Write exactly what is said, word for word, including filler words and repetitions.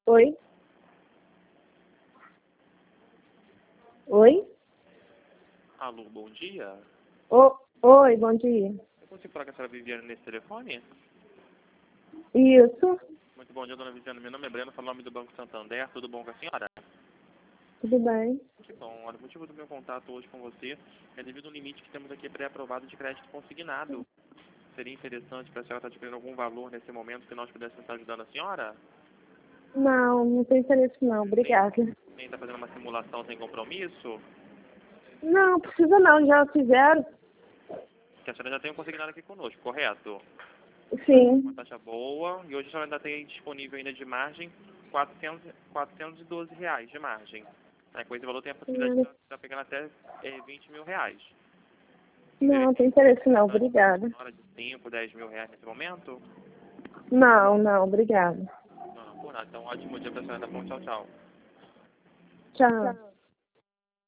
Oi? Oi? Alô, bom dia. O, oi, bom dia. Eu consigo falar com a senhora Viviane nesse telefone? Isso, Muito bom dia, dona Viviane. Meu nome é Breno, falo em nome do Banco Santander. Tudo bom com a senhora? tudo bem? Que bom. Olha, o motivo do meu contato hoje com você é devido ao limite que temos aqui pré-aprovado de crédito consignado. Seria interessante para a senhora estar adquirindo algum valor nesse momento que nós pudéssemos estar ajudando a senhora? Não, não tem interesse não, obrigada. Nem está fazendo uma simulação sem compromisso? Não, precisa não, já fizeram? Que a senhora já tem um consignado aqui conosco, correto? Sim. Uma taxa boa, e hoje a senhora ainda tem disponível ainda de margem quatrocentos, quatrocentos e doze reais de margem. Né? Com esse valor tem a possibilidade de estar pegando até é, vinte mil reais. Não, não tem interesse não, obrigada. Hora de cinco, dez mil reais nesse momento? Não, não, obrigada. Não, não, por nada. Então, ótimo dia para a senhora. Tá bom, tchau, tchau. Tchau.